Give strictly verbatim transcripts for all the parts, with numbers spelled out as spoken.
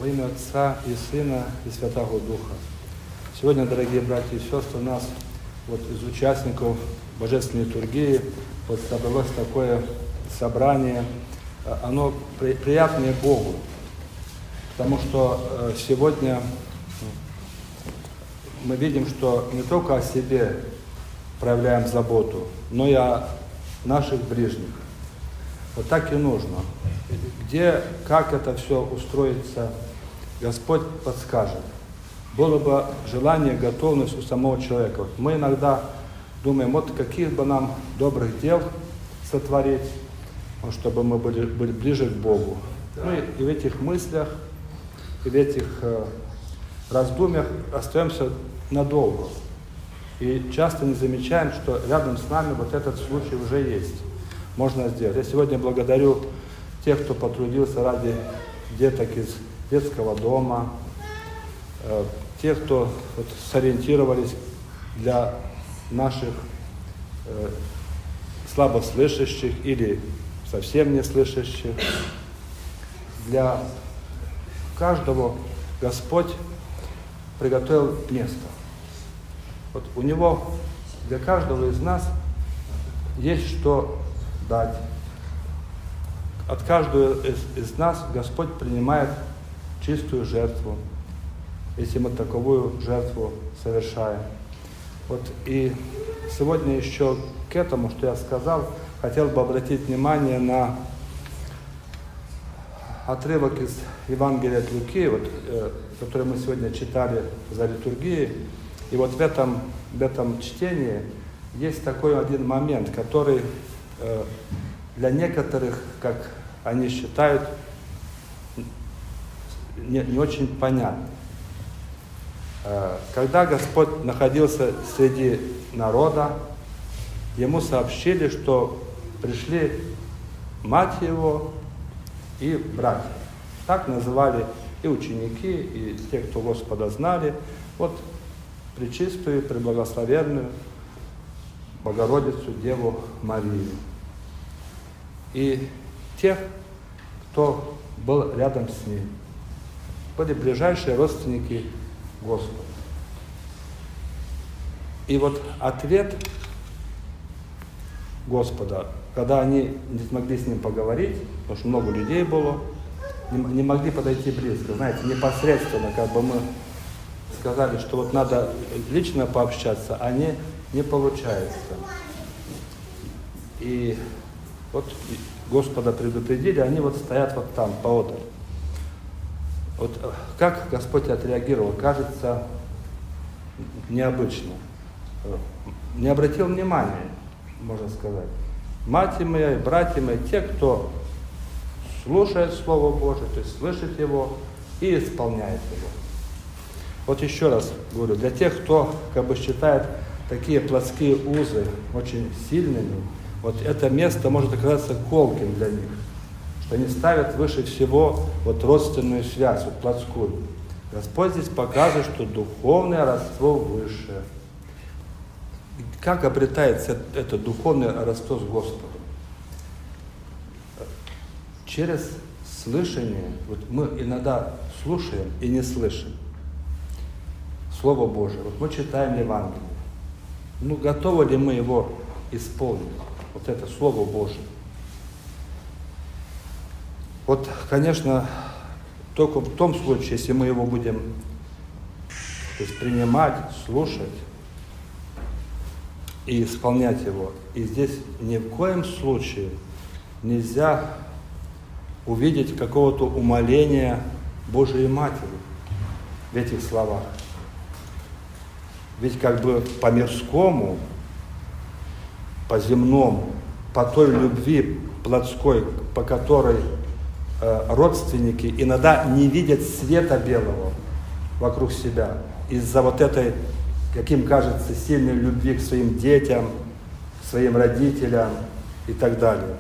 Во имя Отца и Сына и Святого Духа. Сегодня, дорогие братья и сестры, у нас вот из участников Божественной литургии вот собралось такое собрание. Оно при, приятное Богу, потому что сегодня мы видим, что не только о себе проявляем заботу, но и о наших ближних. Вот так и нужно. Где, как это все устроится, Господь подскажет. Было бы желание, готовность у самого человека. Вот мы иногда думаем, вот каких бы нам добрых дел сотворить, чтобы мы были, были ближе к Богу. Ну и, и в этих мыслях, и в этих э, раздумьях остаемся надолго. И часто не замечаем, что рядом с нами вот этот случай уже есть. Можно сделать. Я сегодня благодарю тех, кто потрудился ради деток из детского дома, э, тех, кто вот, сориентировались для наших э, слабослышащих или совсем не слышащих. Для каждого Господь приготовил место. Вот у Него для каждого из нас есть что дать. От каждого из, из нас Господь принимает чистую жертву, если мы таковую жертву совершаем. Вот и сегодня еще к этому, что я сказал, хотел бы обратить внимание на отрывок из Евангелия от Луки, вот, э, который мы сегодня читали за литургией. И вот в этом, в этом чтении есть такой один момент, который э, для некоторых, как они считают, не, не очень понятный. Э, когда Господь находился среди народа, Ему сообщили, что пришли мать Его и братья. Так называли и ученики, и те, кто Господа знали. Вот пречистую, преблагословенную Богородицу Деву Марию. И тех, кто был рядом с ней, были ближайшие родственники Господа. И вот ответ Господа, когда они не смогли с Ним поговорить, потому что много людей было, не, не могли подойти близко. Знаете, непосредственно, как бы мы сказали, что вот надо лично пообщаться, а не, не получается. И вот Господа предупредили, они вот стоят вот там, поодаль. Вот как Господь отреагировал, кажется, необычно. Не обратил внимания, можно сказать. Мать моя и братья мои, те, кто слушает Слово Божие, то есть слышит его и исполняет его. Вот еще раз говорю, для тех, кто как бы считает такие плотские узы очень сильными, вот это место может оказаться колким для них, что они ставят выше всего вот родственную связь, вот плотскую. Господь здесь показывает, что духовное родство выше. Как обретается это духовное родство с Господом? Через слышание. Вот мы иногда слушаем и не слышим Слово Божие. Вот мы читаем Евангелие. Ну, готовы ли мы его исполнить? Вот это Слово Божие. Вот, конечно, только в том случае, если мы его будем, то есть, принимать, слушать и исполнять его. И здесь ни в коем случае нельзя увидеть какого-то умоления Божией Матери в этих словах. Ведь как бы по мирскому, по земному, по той любви плотской, по которой э, родственники иногда не видят света белого вокруг себя из-за вот этой, как им кажется, сильной любви к своим детям, к своим родителям и так далее.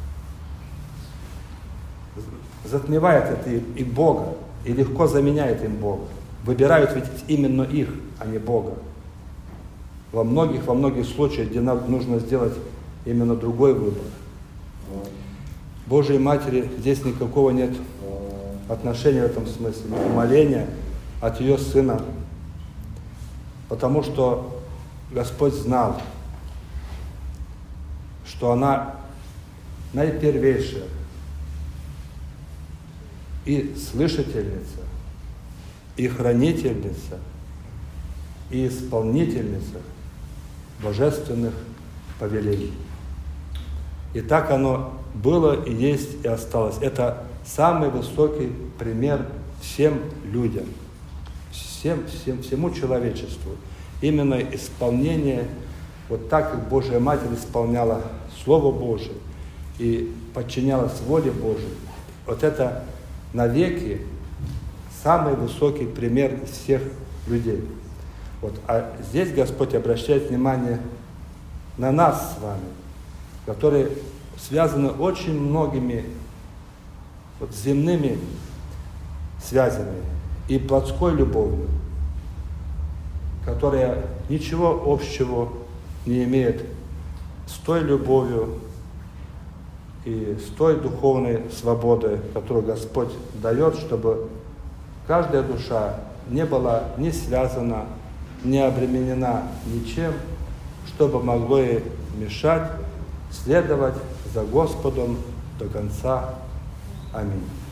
Затмевает это и Бога, и легко заменяет им Бога. Выбирают ведь именно их, а не Бога. Во многих, во многих случаях, где нам нужно сделать именно другой выбор. Божьей Матери здесь никакого нет отношения в этом смысле, умоления от ее сына, потому что Господь знал, что она наипервейшая и слышательница, и хранительница, и исполнительница божественных повелений. И так оно было и есть и осталось. Это самый высокий пример всем людям, всем, всем, всему человечеству. Именно исполнение, вот так, как Божья Матерь исполняла Слово Божие и подчинялась воле Божией, вот это навеки самый высокий пример из всех людей. Вот. А здесь Господь обращает внимание на нас с вами, которые связаны очень многими вот, земными связями и плотской любовью, которая ничего общего не имеет с той любовью и с той духовной свободой, которую Господь дает, чтобы каждая душа не была ни связана, не обременена ничем, чтобы могло ей мешать следовать за Господом до конца. Аминь.